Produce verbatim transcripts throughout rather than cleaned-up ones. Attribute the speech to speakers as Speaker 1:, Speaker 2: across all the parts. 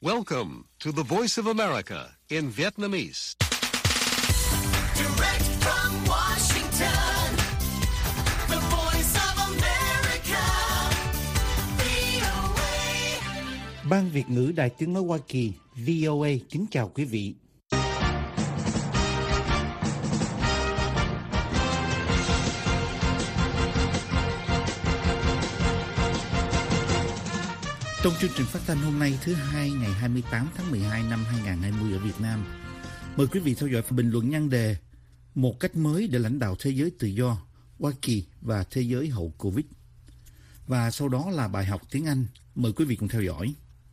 Speaker 1: Welcome to the Voice of America in Vietnamese.
Speaker 2: Direct from Washington, the Voice of America, vê o a.
Speaker 3: Ban Việt ngữ Đài Tiếng nói Hoa Kỳ vê o a kính chào quý vị. Trong chương trình phát thanh hôm nay thứ hai ngày hai mươi tám tháng mười hai năm hai nghìn không trăm hai mươi ở Việt Nam, mời quý vị theo dõi bình luận nhan đề Một cách mới để lãnh đạo thế giới tự do, Hoa Kỳ và thế giới hậu Covid. Và sau đó là bài học tiếng Anh. Mời quý vị cùng theo dõi.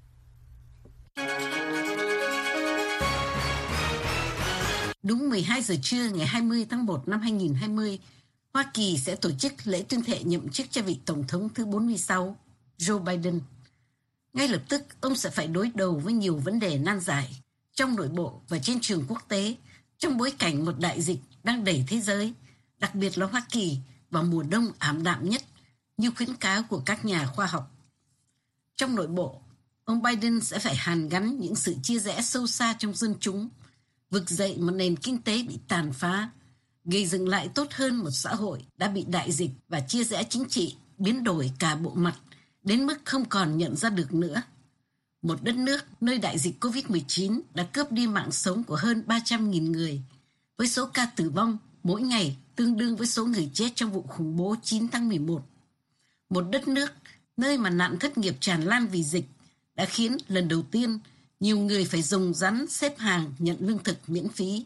Speaker 4: Đúng mười hai giờ trưa ngày hai mươi tháng một năm hai nghìn không trăm hai mươi, Hoa Kỳ sẽ tổ chức lễ tuyên thệ nhậm chức cho vị Tổng thống thứ bốn mươi sáu, Joe Biden. Ngay lập tức, ông sẽ phải đối đầu với nhiều vấn đề nan giải trong nội bộ và trên trường quốc tế trong bối cảnh một đại dịch đang đẩy thế giới, đặc biệt là Hoa Kỳ, vào mùa đông ảm đạm nhất như khuyến cáo của các nhà khoa học. Trong nội bộ, ông Biden sẽ phải hàn gắn những sự chia rẽ sâu xa trong dân chúng, vực dậy một nền kinh tế bị tàn phá, gây dựng lại tốt hơn một xã hội đã bị đại dịch và chia rẽ chính trị biến đổi cả bộ mặt đến mức không còn nhận ra được nữa. Một đất nước nơi đại dịch covid mười chín đã cướp đi mạng sống của hơn ba trăm nghìn người, với số ca tử vong mỗi ngày tương đương với số người chết trong vụ khủng bố chín tháng mười một. Một đất nước nơi mà nạn thất nghiệp tràn lan vì dịch đã khiến lần đầu tiên nhiều người phải dùng rắn xếp hàng nhận lương thực miễn phí.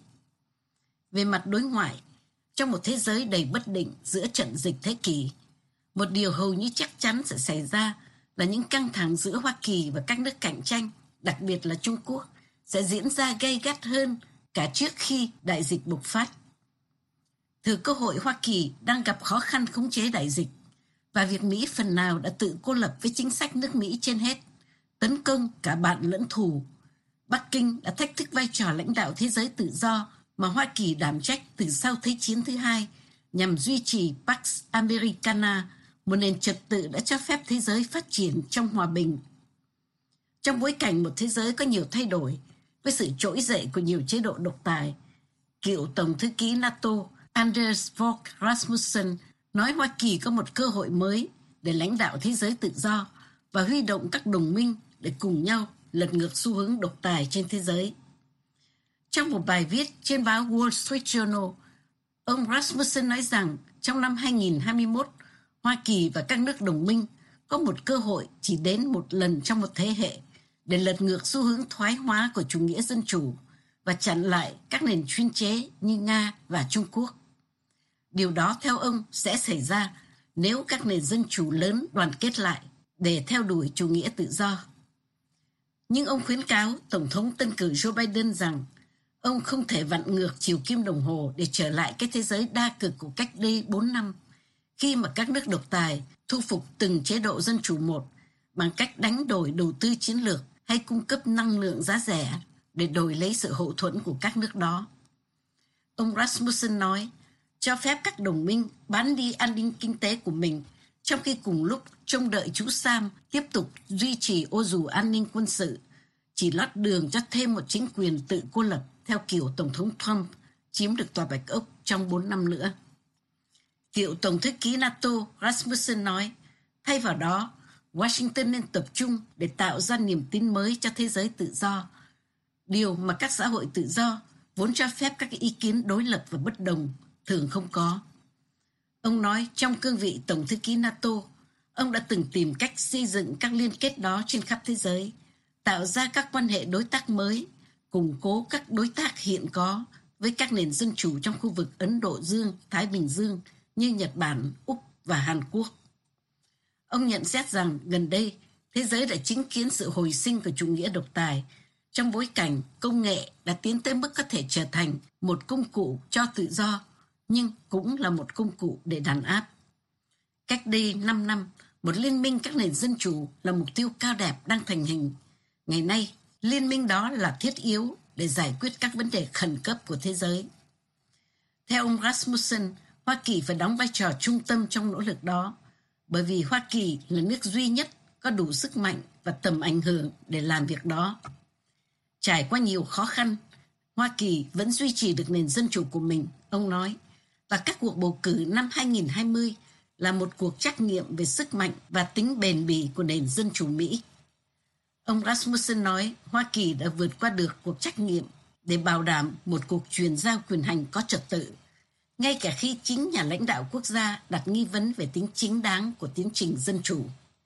Speaker 4: Về mặt đối ngoại, trong một thế giới đầy bất định giữa trận dịch thế kỷ, một điều hầu như chắc chắn sẽ xảy ra là những căng thẳng giữa Hoa Kỳ và các nước cạnh tranh, đặc biệt là Trung Quốc, sẽ diễn ra gay gắt hơn cả trước khi đại dịch bùng phát. Thừa cơ hội Hoa Kỳ đang gặp khó khăn khống chế đại dịch và việc Mỹ phần nào đã tự cô lập với chính sách nước Mỹ trên hết, tấn công cả bạn lẫn thù. Bắc Kinh đã thách thức vai trò lãnh đạo thế giới tự do mà Hoa Kỳ đảm trách từ sau Thế chiến thứ hai nhằm duy trì Pax Americana, một nền trật tự đã cho phép thế giới phát triển trong hòa bình. Trong bối cảnh một thế giới có nhiều thay đổi, với sự trỗi dậy của nhiều chế độ độc tài, cựu Tổng thư ký NATO Anders Fogh Rasmussen nói Hoa Kỳ có một cơ hội mới để lãnh đạo thế giới tự do và huy động các đồng minh để cùng nhau lật ngược xu hướng độc tài trên thế giới. Trong một bài viết trên báo Wall Street Journal, ông Rasmussen nói rằng trong năm hai nghìn không trăm hai mươi mốt, Hoa Kỳ và các nước đồng minh có một cơ hội chỉ đến một lần trong một thế hệ để lật ngược xu hướng thoái hóa của chủ nghĩa dân chủ và chặn lại các nền chuyên chế như Nga và Trung Quốc. Điều đó theo ông sẽ xảy ra nếu các nền dân chủ lớn đoàn kết lại để theo đuổi chủ nghĩa tự do. Nhưng ông khuyến cáo Tổng thống tân cử Joe Biden rằng ông không thể vặn ngược chiều kim đồng hồ để trở lại cái thế giới đa cực của cách đây bốn năm, khi mà các nước độc tài thu phục từng chế độ dân chủ một bằng cách đánh đổi đầu tư chiến lược hay cung cấp năng lượng giá rẻ để đổi lấy sự hậu thuẫn của các nước đó. Ông Rasmussen nói, cho phép các đồng minh bán đi an ninh kinh tế của mình, trong khi cùng lúc trông đợi chú Sam tiếp tục duy trì ô dù an ninh quân sự, chỉ lót đường cho thêm một chính quyền tự cô lập theo kiểu Tổng thống Trump chiếm được Tòa Bạch Ốc trong bốn năm nữa. Cựu Tổng thư ký NATO Rasmussen nói, thay vào đó, Washington nên tập trung để tạo ra niềm tin mới cho thế giới tự do, điều mà các xã hội tự do vốn cho phép các ý kiến đối lập và bất đồng thường không có. Ông nói trong cương vị Tổng thư ký NATO, ông đã từng tìm cách xây dựng các liên kết đó trên khắp thế giới, tạo ra các quan hệ đối tác mới, củng cố các đối tác hiện có với các nền dân chủ trong khu vực Ấn Độ Dương, Thái Bình Dương như Nhật Bản, Úc và Hàn Quốc. Ông nhận xét rằng gần đây, thế giới đã chứng kiến sự hồi sinh của chủ nghĩa độc tài trong bối cảnh công nghệ đã tiến tới mức có thể trở thành một công cụ cho tự do, nhưng cũng là một công cụ để đàn áp. Cách đây năm năm, một liên minh các nền dân chủ là mục tiêu cao đẹp đang thành hình. Ngày nay, liên minh đó là thiết yếu để giải quyết các vấn đề khẩn cấp của thế giới. Theo ông Rasmussen, Hoa Kỳ phải đóng vai trò trung tâm trong nỗ lực đó, bởi vì Hoa Kỳ là nước duy nhất có đủ sức mạnh và tầm ảnh hưởng để làm việc đó. Trải qua nhiều khó khăn, Hoa Kỳ vẫn duy trì được nền dân chủ của mình, ông nói, và các cuộc bầu cử năm hai nghìn không trăm hai mươi là một cuộc trắc nghiệm về sức mạnh và tính bền bỉ của nền dân chủ Mỹ. Ông Rasmussen nói Hoa Kỳ đã vượt qua được cuộc trắc nghiệm để bảo đảm một cuộc truyền giao quyền hành có trật tự, ngay cả khi chính nhà lãnh đạo quốc gia đặt nghi vấn về tính chính đáng của tiến trình dân chủ.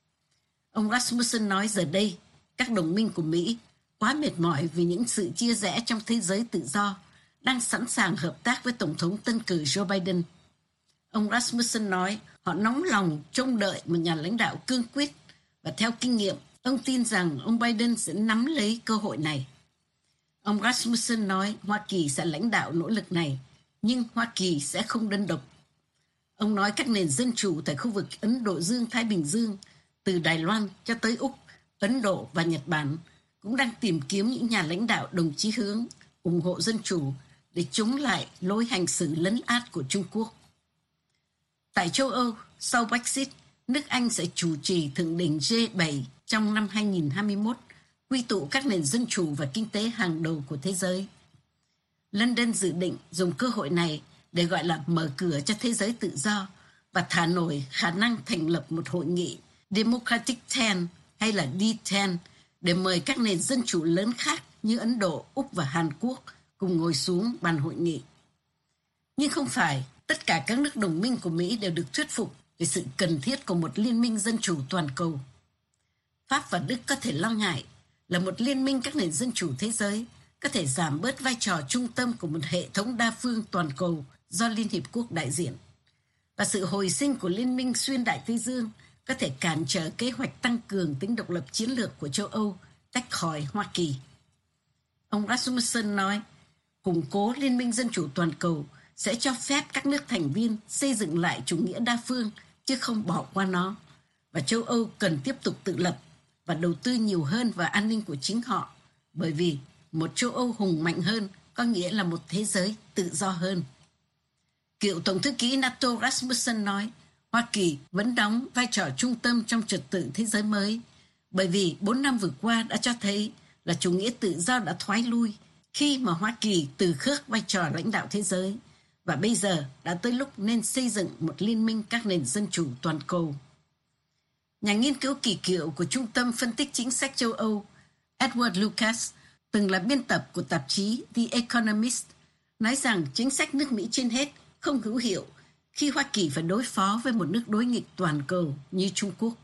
Speaker 4: Ông Rasmussen nói giờ đây, các đồng minh của Mỹ quá mệt mỏi vì những sự chia rẽ trong thế giới tự do, đang sẵn sàng hợp tác với Tổng thống tân cử Joe Biden. Ông Rasmussen nói họ nóng lòng trông đợi một nhà lãnh đạo cương quyết, và theo kinh nghiệm, ông tin rằng ông Biden sẽ nắm lấy cơ hội này. Ông Rasmussen nói Hoa Kỳ sẽ lãnh đạo nỗ lực này, nhưng Hoa Kỳ sẽ không đơn độc. Ông nói các nền dân chủ tại khu vực Ấn Độ Dương-Thái Bình Dương, từ Đài Loan cho tới Úc, Ấn Độ và Nhật Bản, cũng đang tìm kiếm những nhà lãnh đạo đồng chí hướng, ủng hộ dân chủ để chống lại lối hành xử lấn át của Trung Quốc. Tại châu Âu, sau Brexit, nước Anh sẽ chủ trì thượng đỉnh G bảy trong năm hai nghìn không trăm hai mươi mốt, quy tụ các nền dân chủ và kinh tế hàng đầu của thế giới. London dự định dùng cơ hội này để gọi là mở cửa cho thế giới tự do và thả nổi khả năng thành lập một hội nghị Democratic Ten hay là D ten để mời các nền dân chủ lớn khác như Ấn Độ, Úc và Hàn Quốc cùng ngồi xuống bàn hội nghị. Nhưng không phải tất cả các nước đồng minh của Mỹ đều được thuyết phục về sự cần thiết của một liên minh dân chủ toàn cầu. Pháp và Đức có thể lo ngại là một liên minh các nền dân chủ thế giới có thể giảm bớt vai trò trung tâm của một hệ thống đa phương toàn cầu do Liên Hiệp Quốc đại diện. Và sự hồi sinh của Liên minh xuyên Đại Tây Dương có thể cản trở kế hoạch tăng cường tính độc lập chiến lược của châu Âu tách khỏi Hoa Kỳ. Ông Rasmussen nói, củng cố Liên minh Dân chủ toàn cầu sẽ cho phép các nước thành viên xây dựng lại chủ nghĩa đa phương chứ không bỏ qua nó, và châu Âu cần tiếp tục tự lập và đầu tư nhiều hơn vào an ninh của chính họ, bởi vì một châu Âu hùng mạnh hơn có nghĩa là một thế giới tự do hơn. Cựu Tổng thư ký NATO Rasmussen nói, Hoa Kỳ vẫn đóng vai trò trung tâm trong trật tự thế giới mới, bởi vì bốn năm vừa qua đã cho thấy là chủ nghĩa tự do đã thoái lui khi mà Hoa Kỳ từ khước vai trò lãnh đạo thế giới, và bây giờ đã tới lúc nên xây dựng một liên minh các nền dân chủ toàn cầu. Nhà nghiên cứu kỳ cựu của Trung tâm Phân tích Chính sách châu Âu Edward Lucas, từng là biên tập của tạp chí The Economist, nói rằng chính sách nước Mỹ trên hết không hữu hiệu khi Hoa Kỳ phải đối phó với một nước đối nghịch toàn cầu như Trung Quốc.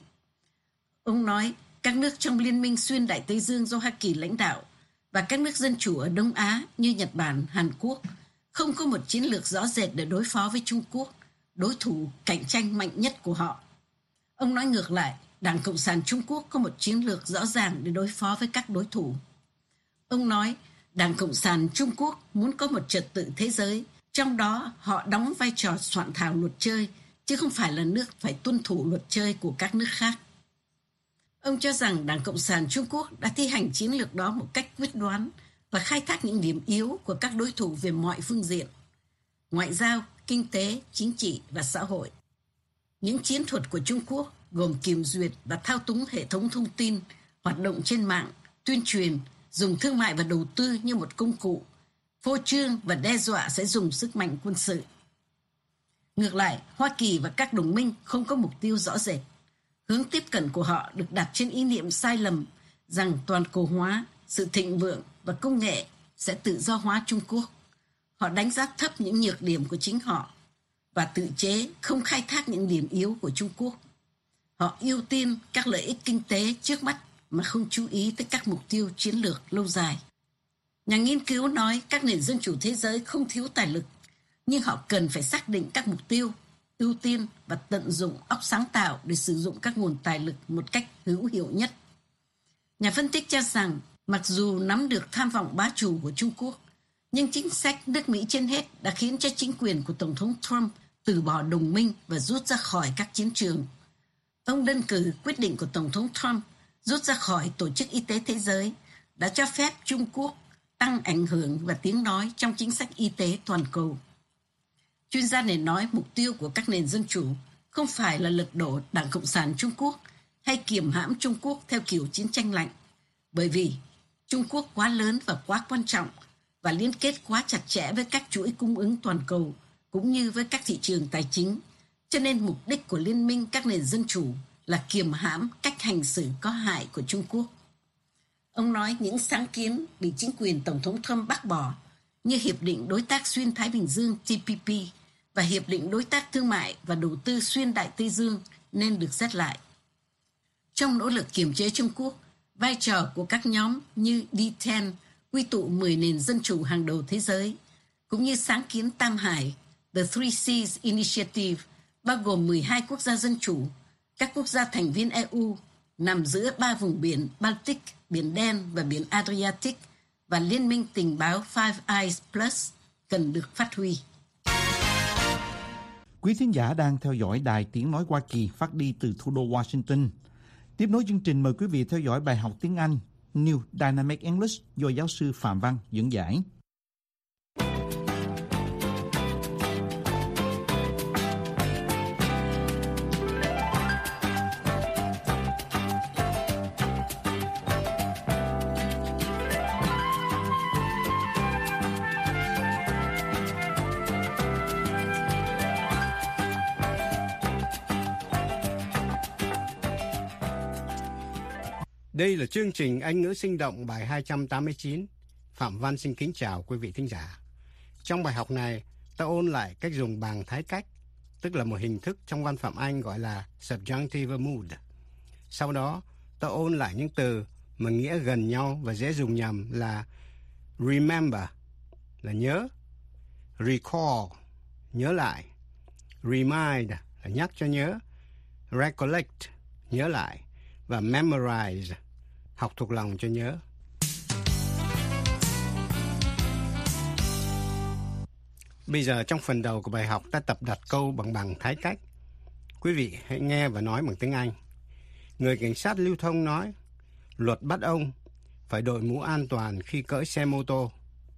Speaker 4: Ông nói các nước trong Liên minh xuyên Đại Tây Dương do Hoa Kỳ lãnh đạo và các nước dân chủ ở Đông Á như Nhật Bản, Hàn Quốc không có một chiến lược rõ rệt để đối phó với Trung Quốc, đối thủ cạnh tranh mạnh nhất của họ. Ông nói ngược lại, Đảng Cộng sản Trung Quốc có một chiến lược rõ ràng để đối phó với các đối thủ. Ông nói Đảng Cộng sản Trung Quốc muốn có một trật tự thế giới, trong đó họ đóng vai trò soạn thảo luật chơi, chứ không phải là nước phải tuân thủ luật chơi của các nước khác. Ông cho rằng Đảng Cộng sản Trung Quốc đã thi hành chiến lược đó một cách quyết đoán và khai thác những điểm yếu của các đối thủ về mọi phương diện: ngoại giao, kinh tế, chính trị và xã hội. Những chiến thuật của Trung Quốc gồm kiểm duyệt và thao túng hệ thống thông tin, hoạt động trên mạng, tuyên truyền, dùng thương mại và đầu tư như một công cụ, phô trương và đe dọa sẽ dùng sức mạnh quân sự. Ngược lại, Hoa Kỳ và các đồng minh không có mục tiêu rõ rệt. Hướng tiếp cận của họ được đặt trên ý niệm sai lầm rằng toàn cầu hóa, sự thịnh vượng và công nghệ sẽ tự do hóa Trung Quốc. Họ đánh giá thấp những nhược điểm của chính họ và tự chế không khai thác những điểm yếu của Trung Quốc. Họ ưu tiên các lợi ích kinh tế trước mắt mà không chú ý tới các mục tiêu chiến lược lâu dài. Nhà nghiên cứu nói các nền dân chủ thế giới không thiếu tài lực, nhưng họ cần phải xác định các mục tiêu, ưu tiên và tận dụng óc sáng tạo để sử dụng các nguồn tài lực một cách hữu hiệu nhất. Nhà phân tích cho rằng mặc dù nắm được tham vọng bá chủ của Trung Quốc, nhưng chính sách nước Mỹ trên hết đã khiến cho chính quyền của Tổng thống Trump từ bỏ đồng minh và rút ra khỏi các chiến trường. Ông đơn cử quyết định của Tổng thống Trump rút ra khỏi Tổ chức Y tế Thế giới đã cho phép Trung Quốc tăng ảnh hưởng và tiếng nói trong chính sách y tế toàn cầu. Chuyên gia này nói mục tiêu của các nền dân chủ không phải là lật đổ Đảng Cộng sản Trung Quốc hay kiềm hãm Trung Quốc theo kiểu chiến tranh lạnh, bởi vì Trung Quốc quá lớn và quá quan trọng và liên kết quá chặt chẽ với các chuỗi cung ứng toàn cầu cũng như với các thị trường tài chính, cho nên mục đích của Liên minh các nền dân chủ là kiềm hãm cách hành xử có hại của Trung Quốc. Ông nói những sáng kiến bị chính quyền Tổng thống Trump bác bỏ như Hiệp định Đối tác Xuyên Thái Bình Dương T P P và Hiệp định Đối tác Thương mại và Đầu tư Xuyên Đại Tây Dương nên được xét lại. Trong nỗ lực kiềm chế Trung Quốc, vai trò của các nhóm như D mười quy tụ mười nền dân chủ hàng đầu thế giới, cũng như sáng kiến Tam Hải, The Three Seas Initiative, bao gồm mười hai quốc gia dân chủ, các quốc gia thành viên E U, nằm giữa ba vùng biển Baltic, Biển Đen và Biển Adriatic, và Liên minh tình báo Five Eyes Plus cần được phát huy.
Speaker 3: Quý thính giả đang theo dõi Đài Tiếng Nói Hoa Kỳ phát đi từ thủ đô Washington. Tiếp nối chương trình, mời quý vị theo dõi bài học tiếng Anh New Dynamic English do giáo sư Phạm Văn dẫn giải.
Speaker 5: Đây là chương trình Anh ngữ sinh động bài hai trăm tám mươi chín. Phạm Văn xin kính chào quý vị thính giả. Trong bài học này, ta ôn lại cách dùng bằng thái cách, tức là một hình thức trong văn phạm Anh gọi là subjunctive mood. Sau đó, ta ôn lại những từ mà nghĩa gần nhau và dễ dùng nhầm là remember là nhớ, recall nhớ lại, remind là nhắc cho nhớ, recollect nhớ lại và memorize học thuộc lòng cho nhớ. Bây giờ trong phần đầu của bài học ta tập đặt câu bằng bằng thái cách. Quý vị hãy nghe và nói bằng tiếng Anh. Người cảnh sát lưu thông nói, luật bắt ông phải đội mũ an toàn khi cưỡi xe mô tô.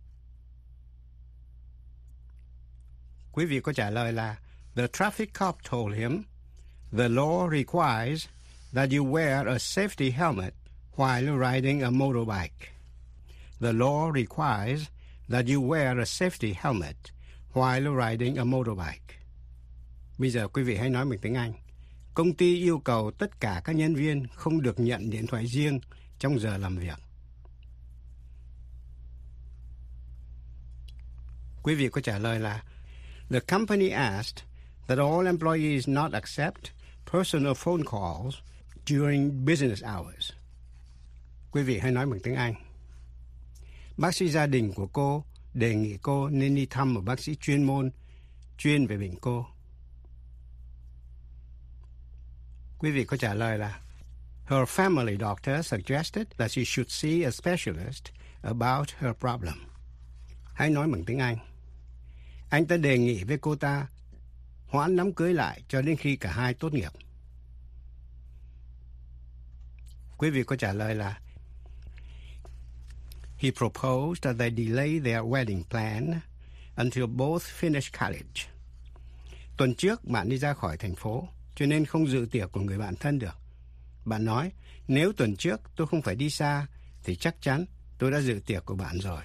Speaker 5: Quý vị có trả lời là The traffic cop told him the law requires that you wear a safety helmet while riding a motorbike. The law requires that you wear a safety helmet while riding a motorbike. Bây giờ quý vị hãy nói bằng tiếng Anh. Công ty yêu cầu tất cả các nhân viên không được nhận điện thoại riêng trong giờ làm việc. Quý vị có trả lời là The company asked that all employees not accept personal phone calls during business hours. Quý vị hãy nói bằng tiếng Anh. Bác sĩ gia đình của cô đề nghị cô nên đi thăm một bác sĩ chuyên môn chuyên về bệnh cô. Quý vị có trả lời là Her family doctor suggested that she should see a specialist about her problem. Hãy nói bằng tiếng Anh. Anh ta đề nghị với cô ta hoãn đám cưới lại cho đến khi cả hai tốt nghiệp. Quý vị có trả lời là He proposed that they delay their wedding plan until both finish college. Tuần trước bạn đi ra khỏi thành phố, cho nên không dự tiệc của người bạn thân được. Bạn nói, nếu tuần trước tôi không phải đi xa, thì chắc chắn tôi đã dự tiệc của bạn rồi.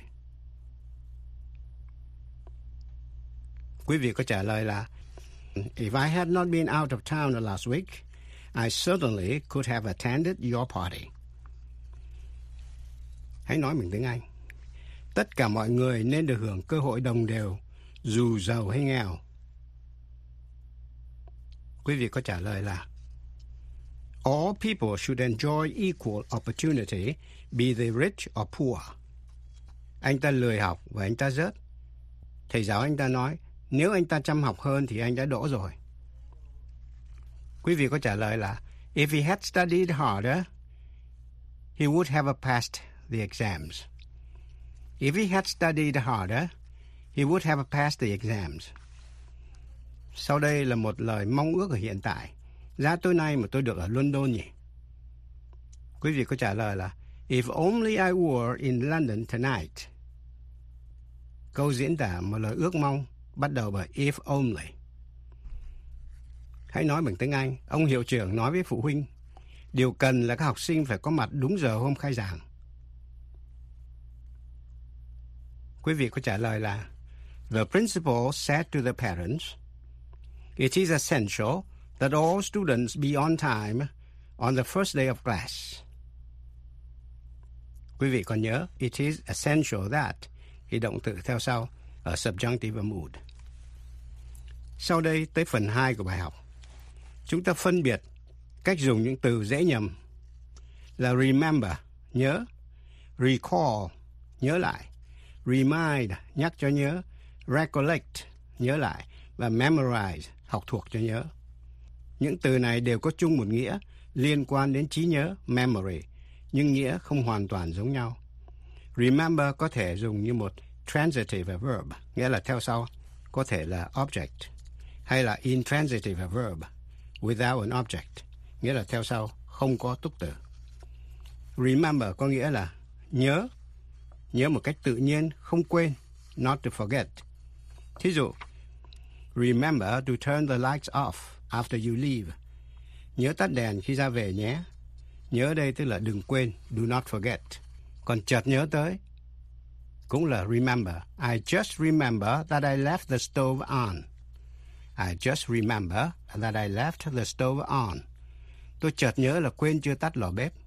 Speaker 5: Quý vị có trả lời là If I had not been out of town last week, I certainly could have attended your party. Hãy nói bằng tiếng Anh. Tất cả mọi người nên được hưởng cơ hội đồng đều, dù giàu hay nghèo. Quý vị có trả lời là All people should enjoy equal opportunity, be they rich or poor. Anh ta lười học và anh ta rớt. Thầy giáo anh ta nói, nếu anh ta chăm học hơn thì anh đã đỗ rồi. Quý vị có trả lời là If he had studied harder, he would have passed the exams. If he had studied harder, he would have passed the exams. Sau đây là một lời mong ước ở hiện tại. Giá tối nay mà tôi được ở London nhỉ? Quý vị có trả lời là If only I were in London tonight. Câu diễn tả một lời ước mong bắt đầu bởi if only. Hãy nói bằng tiếng Anh. Ông hiệu trưởng nói với phụ huynh, điều cần là các học sinh phải có mặt đúng giờ hôm khai giảng. Quý vị có trả lời là The principal said to the parents, "It is essential that all students be on time on the first day of class." Quý vị còn nhớ it is essential that, khi động từ theo sau ở subjunctive mood. Sau đây tới phần hai của bài học. Chúng ta phân biệt cách dùng những từ dễ nhầm là remember, nhớ, recall, nhớ lại, remind, nhắc cho nhớ, recollect, nhớ lại, và memorize, học thuộc cho nhớ. Những từ này đều có chung một nghĩa liên quan đến trí nhớ, memory, nhưng nghĩa không hoàn toàn giống nhau. Remember có thể dùng như một transitive verb, nghĩa là theo sau, có thể là object, hay là intransitive verb, without an object, nghĩa là theo sau, không có túc từ. Remember có nghĩa là nhớ, nhớ một cách tự nhiên, không quên, not to forget. Thí dụ, remember to turn the lights off after you leave. Nhớ tắt đèn khi ra về nhé. Nhớ đây tức là đừng quên, do not forget. Còn chợt nhớ tới cũng là remember. I just remember that I left the stove on. I just remember that I left the stove on. Tôi chợt nhớ là quên chưa tắt lò bếp.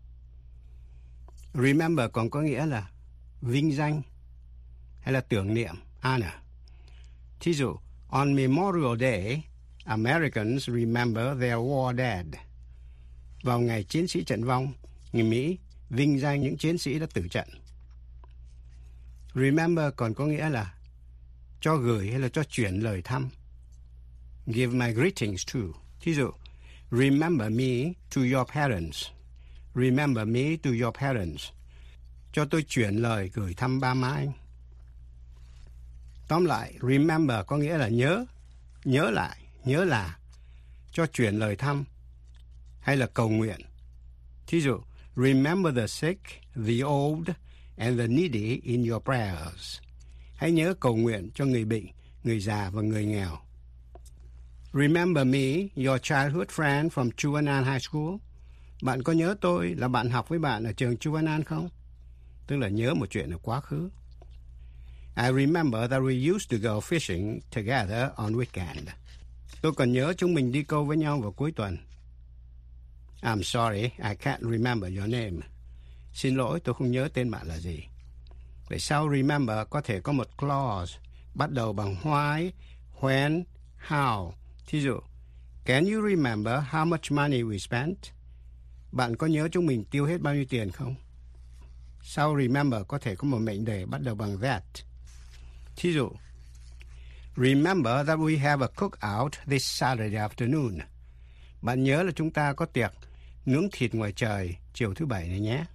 Speaker 5: Remember còn có nghĩa là vinh danh hay là tưởng niệm, honor. Thí dụ, on Memorial Day, Americans remember their war dead. Vào ngày chiến sĩ trận vong, người Mỹ vinh danh những chiến sĩ đã tử trận. Remember còn có nghĩa là cho gửi hay là cho chuyển lời thăm. Give my greetings to. Thí dụ, remember me to your parents. Remember me to your parents. Cho tôi chuyển lời gửi thăm ba má anh. Tóm lại, remember có nghĩa là nhớ, nhớ lại, nhớ là, cho chuyển lời thăm, hay là cầu nguyện. Thí dụ, remember the sick, the old, and the needy in your prayers. Hãy nhớ cầu nguyện cho người bệnh, người già và người nghèo. Remember me, your childhood friend from Chu Văn An High School. Bạn có nhớ tôi là bạn học với bạn ở trường Chu Văn An không? Tức là nhớ một chuyện ở quá khứ. I remember that we used to go fishing together on weekend. Tôi còn nhớ chúng mình đi câu với nhau vào cuối tuần. I'm sorry, I can't remember your name. Xin lỗi, tôi không nhớ tên bạn là gì. Vậy sau remember có thể có một clause bắt đầu bằng why, when, how. Thí dụ, can you remember how much money we spent? Bạn có nhớ chúng mình tiêu hết bao nhiêu tiền không? Sau remember có thể có một mệnh đề bắt đầu bằng that. Thí dụ, remember that we have a cookout this Saturday afternoon. Bạn nhớ là chúng ta có tiệc nướng thịt ngoài trời chiều thứ Bảy này nhé.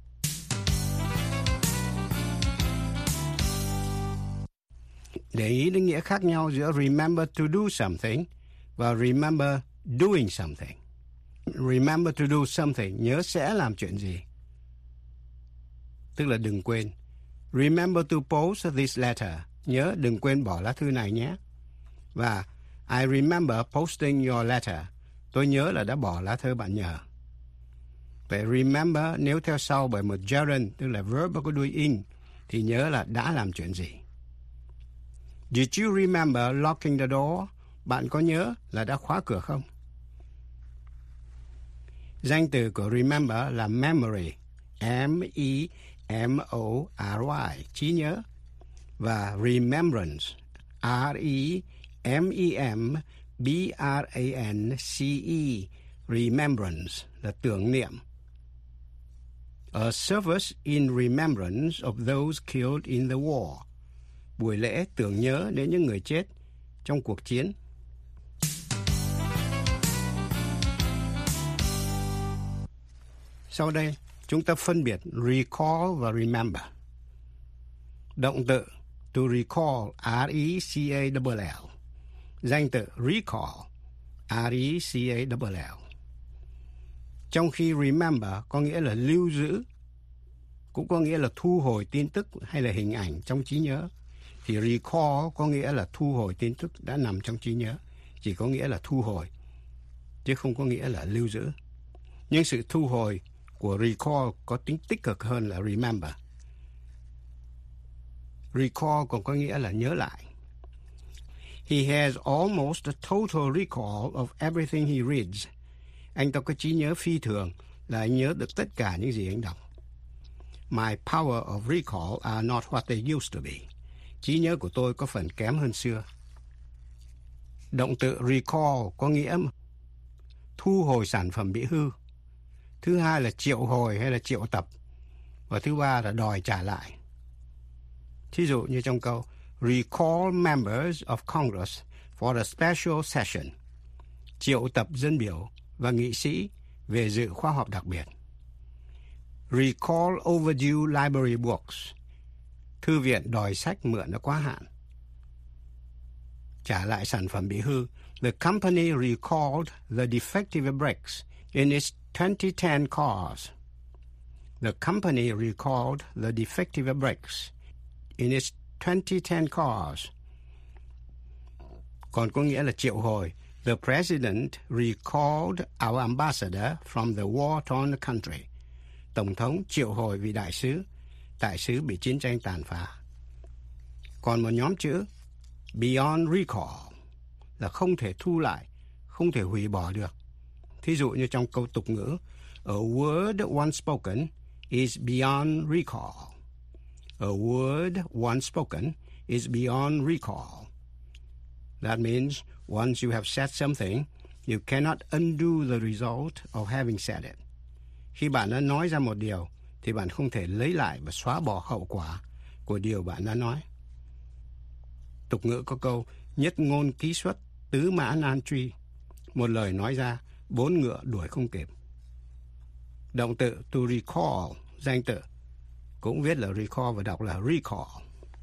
Speaker 5: Để ý đến nghĩa khác nhau giữa remember to do something và remember doing something. Remember to do something, nhớ sẽ làm chuyện gì. Tức là đừng quên. Remember to post this letter, nhớ đừng quên bỏ lá thư này nhé. Và I remember posting your letter, tôi nhớ là đã bỏ lá thư bạn nhờ. Vậy remember nếu theo sau bởi một gerund, tức là verb có đuôi in, thì nhớ là đã làm chuyện gì. Did you remember locking the door? Bạn có nhớ là đã khóa cửa không? Danh từ của remember là memory, M E M O R Y, trí nhớ. Và remembrance, R E M E M B R A N C E, remembrance là tưởng niệm. A service in remembrance of those killed in the war. Buổi lễ tưởng nhớ đến những người chết trong cuộc chiến. Sau đây, chúng ta phân biệt recall và remember. Động từ to recall, R E C A L L. Danh từ recall, R E C A L L. Trong khi remember có nghĩa là lưu giữ, cũng có nghĩa là thu hồi tin tức hay là hình ảnh trong trí nhớ, thì recall có nghĩa là thu hồi tin tức đã nằm trong trí nhớ, chỉ có nghĩa là thu hồi, chứ không có nghĩa là lưu giữ. Nhưng sự thu hồi của recall có tính tích cực hơn là remember. Recall còn có nghĩa là nhớ lại. He has almost a total recall of everything he reads. Anh ta có trí nhớ phi thường, là anh nhớ được tất cả những gì anh đọc. My power of recall are not what they used to be. Trí nhớ của tôi có phần kém hơn xưa. Động từ recall có nghĩa thu hồi sản phẩm bị hư. Thứ hai là triệu hồi hay là triệu tập. Và thứ ba là đòi trả lại. Thí dụ như trong câu recall members of Congress for a special session. Triệu tập dân biểu và nghị sĩ về dự khóa họp đặc biệt. Recall overdue library books. Thư viện đòi sách mượn đã quá hạn. Trả lại sản phẩm bị hư. The company recalled the defective brakes in its twenty ten cars. The company recalled the defective brakes in its twenty ten cars. Còn có nghĩa là triệu hồi. The president recalled our ambassador from the war-torn country. Tổng thống triệu hồi vị đại sứ, đại sứ bị chiến tranh tàn phá. Còn một nhóm chữ beyond recall là không thể thu lại, không thể hủy bỏ được. Thí dụ như trong câu tục ngữ, a word once spoken is beyond recall. A word once spoken is beyond recall. That means once you have said something, you cannot undo the result of having said it. Khi bạn đã nói ra một điều, thì bạn không thể lấy lại và xóa bỏ hậu quả của điều bạn đã nói. Tục ngữ có câu, nhất ngôn ký xuất, tứ mã nan truy. Một lời nói ra, bốn ngựa đuổi không kịp. Động từ to recall, danh từ, cũng viết là recall và đọc là recall.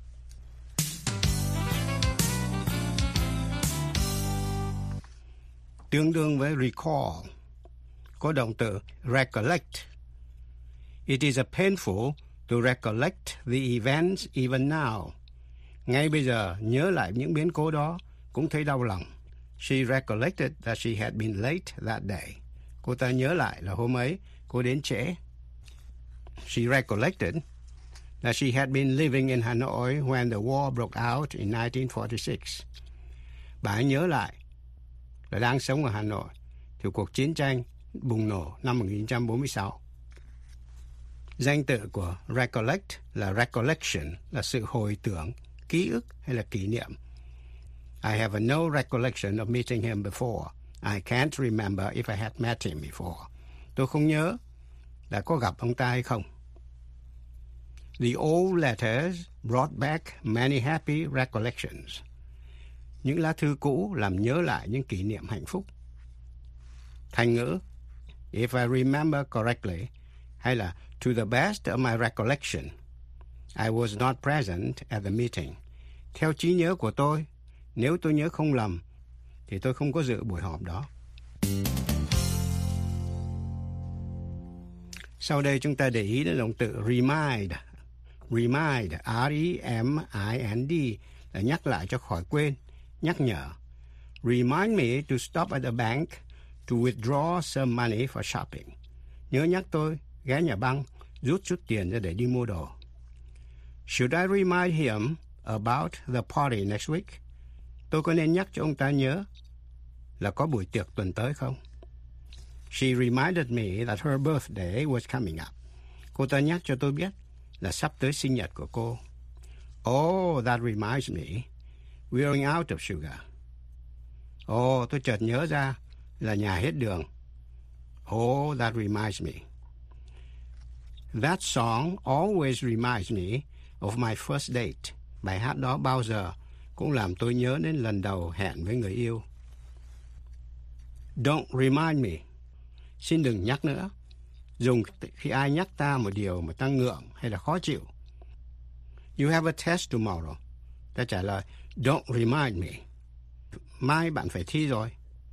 Speaker 5: Tương đương với recall, có động từ recollect. It is a painful to recollect the events even now. Ngay bây giờ, nhớ lại những biến cố đó cũng thấy đau lòng. She recollected that she had been late that day. Cô ta nhớ lại là hôm ấy cô đến trễ. She recollected that she had been living in Hanoi when the war broke out in nineteen forty-six. Bà ấy nhớ lại là đang sống ở Hà Nội thì cuộc chiến tranh bùng nổ năm một nghìn chín trăm bốn mươi sáu. Danh tự của recollect là recollection, là sự hồi tưởng, ký ức hay là kỷ niệm. I have no recollection of meeting him before. I can't remember if I had met him before. Tôi không nhớ đã có gặp ông ta hay không. The old letters brought back many happy recollections. Những lá thư cũ làm nhớ lại những kỷ niệm hạnh phúc. Thành ngữ if I remember correctly hay là to the best of my recollection, I was not present at the meeting. Theo trí nhớ của tôi, nếu tôi nhớ không lầm, thì tôi không có dự buổi họp đó. Sau đây chúng ta để ý đến động từ remind. Remind, R E M I N D, là nhắc lại cho khỏi quên, nhắc nhở. Remind me to stop at the bank to withdraw some money for shopping. Nhớ nhắc tôi ghé nhà băng, rút chút tiền ra để đi mua đồ. Should I remind him about the party next week? Tôi có nên nhắc cho ông ta nhớ là có buổi tiệc tuần tới không? She reminded me that her birthday was coming up. Cô ta nhắc cho tôi biết là sắp tới sinh nhật của cô. Oh, that reminds me, we're running out of sugar. Oh, tôi chợt nhớ ra là nhà hết đường. Oh, that reminds me. That song always reminds me of my first date. Bài hát đó bao giờ cũng làm tôi nhớ đến lần đầu hẹn với người yêu. Don't remind me. Xin đừng nhắc nữa. Dùng khi ai nhắc ta một điều mà ta ngượng hay là khó chịu. You have a test tomorrow. Ta trả lời, don't remind me. Mai bạn phải thi rồi.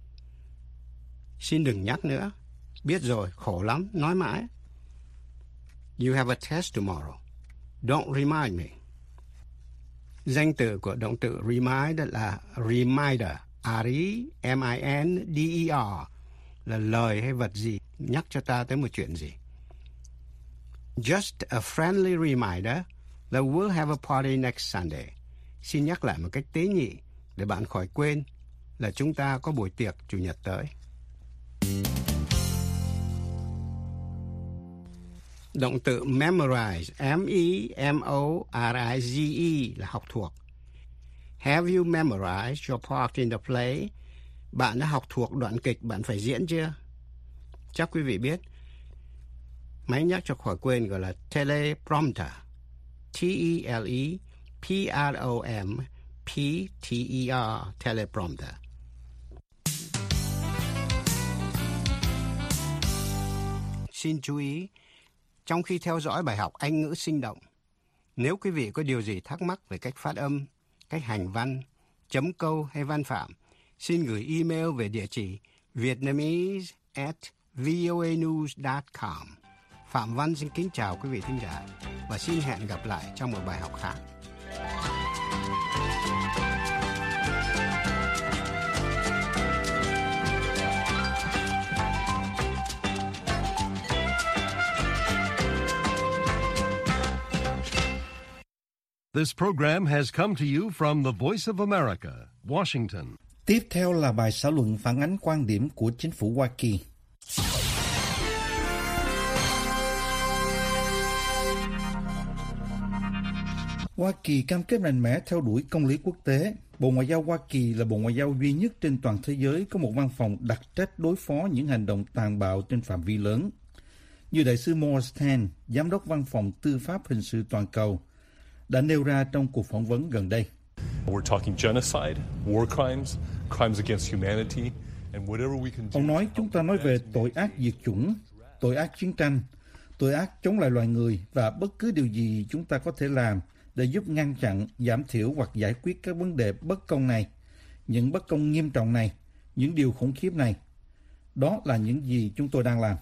Speaker 5: Xin đừng nhắc nữa. Biết rồi, khổ lắm, nói mãi. You have a test tomorrow. Don't remind me. Danh từ của động từ remind là reminder. R E M I N D E R, là lời hay vật gì nhắc cho ta tới một chuyện gì. Just a friendly reminder là we'll have a party next Sunday. Xin nhắc lại một cách tế nhị để bạn khỏi quên là chúng ta có buổi tiệc Chủ nhật tới. Động từ memorize, M E M O R I Z E là học thuộc. Have you memorized your part in the play? Bạn đã học thuộc đoạn kịch bạn phải diễn chưa? Chắc quý vị biết, máy nhắc cho khỏi quên gọi là teleprompter. T E L E P R O M P T E R, teleprompter. Xin chú ý, trong khi theo dõi bài học Anh ngữ sinh động, nếu quý vị có điều gì thắc mắc về cách phát âm, cách hành văn, chấm câu hay văn phạm, xin gửi email về địa chỉ vietnamese at voanews dot com. Phạm Văn xin kính chào quý vị thính giả và xin hẹn gặp lại trong một bài học khác.
Speaker 1: This program has come to you from the Voice of America, Washington.
Speaker 3: Tiếp theo là bài xã luận phản ánh quan điểm của chính phủ Hoa Kỳ. Hoa Kỳ cam kết mạnh mẽ theo đuổi công lý quốc tế. Bộ Ngoại giao Hoa Kỳ là bộ ngoại giao duy nhất trên toàn thế giới có một văn phòng đặc trách đối phó những hành động tàn bạo trên phạm vi lớn. Như đại sứ Morris Tan, giám đốc văn phòng tư pháp hình sự toàn cầu, đã nêu ra trong cuộc phỏng vấn gần đây.
Speaker 6: We're talking genocide, war crimes, crimes against humanity, and whatever we can do.
Speaker 3: Ông nói chúng ta nói về tội ác diệt chủng, tội ác chiến tranh, tội ác chống lại loài người và bất cứ điều gì chúng ta có thể làm để giúp ngăn chặn, giảm thiểu hoặc giải quyết các vấn đề bất công này, những bất công nghiêm trọng này, những điều khủng khiếp này. Đó là những gì chúng tôi đang làm.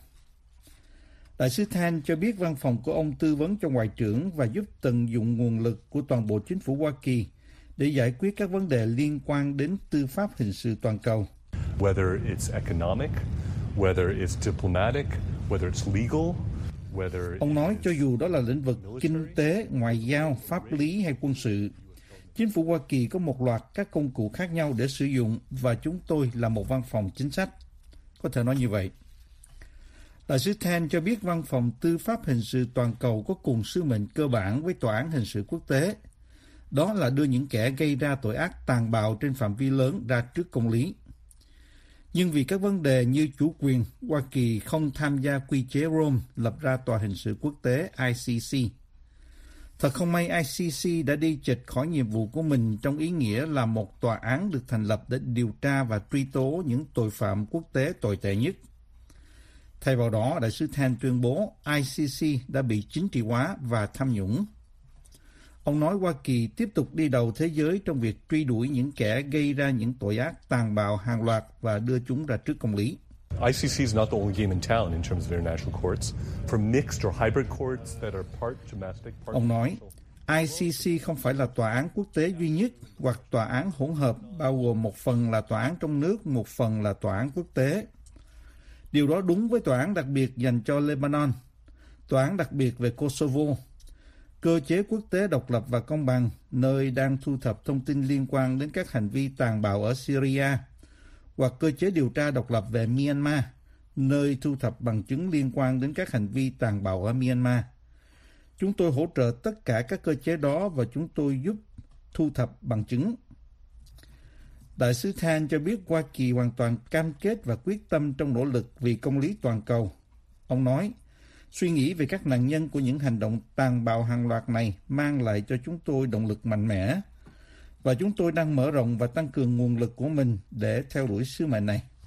Speaker 3: Đại sứ Tan cho biết văn phòng của ông tư vấn cho Ngoại trưởng và giúp tận dụng nguồn lực của toàn bộ chính phủ Hoa Kỳ để giải quyết các vấn đề liên quan đến tư pháp hình sự toàn cầu.
Speaker 6: Whether it's economic, whether it's diplomatic, whether it's legal, whether
Speaker 3: Ông nói cho dù đó là lĩnh vực kinh tế, ngoại giao, pháp lý hay quân sự, chính phủ Hoa Kỳ có một loạt các công cụ khác nhau để sử dụng và chúng tôi là một văn phòng chính sách. Có thể nói như vậy. Đại sứ Tan cho biết văn phòng tư pháp hình sự toàn cầu có cùng sứ mệnh cơ bản với tòa án hình sự quốc tế. Đó là đưa những kẻ gây ra tội ác tàn bạo trên phạm vi lớn ra trước công lý. Nhưng vì các vấn đề như chủ quyền, Hoa Kỳ không tham gia quy chế Rome lập ra tòa hình sự quốc tế I C C. Thật không may I C C đã đi chệch khỏi nhiệm vụ của mình trong ý nghĩa là một tòa án được thành lập để điều tra và truy tố những tội phạm quốc tế tồi tệ nhất. Thay vào đó, đại sứ Tan tuyên bố I C C đã bị chính trị hóa và tham nhũng. Ông nói Hoa Kỳ tiếp tục đi đầu thế giới trong việc truy đuổi những kẻ gây ra những tội ác tàn bạo hàng loạt và đưa chúng ra trước công lý.
Speaker 6: I C C is not the only game in town in terms of international courts. For mixed or hybrid courts that are part domestic, part
Speaker 3: Ông nói, I C C không phải là tòa án quốc tế duy nhất hoặc tòa án hỗn hợp bao gồm một phần là tòa án trong nước, một phần là tòa án quốc tế. Điều đó đúng với tòa án đặc biệt dành cho Lebanon, tòa án đặc biệt về Kosovo, cơ chế quốc tế độc lập và công bằng, nơi đang thu thập thông tin liên quan đến các hành vi tàn bạo ở Syria, hoặc cơ chế điều tra độc lập về Myanmar, nơi thu thập bằng chứng liên quan đến các hành vi tàn bạo ở Myanmar. Chúng tôi hỗ trợ tất cả các cơ chế đó và chúng tôi giúp thu thập bằng chứng. Đại sứ Tan cho biết Hoa Kỳ hoàn toàn cam kết và quyết tâm trong nỗ lực vì công lý toàn cầu. Ông nói, suy nghĩ về các nạn nhân của những hành động tàn bạo hàng loạt này mang lại cho chúng tôi động lực mạnh mẽ, và chúng tôi đang mở rộng và tăng cường nguồn lực của mình để theo đuổi sứ mệnh này.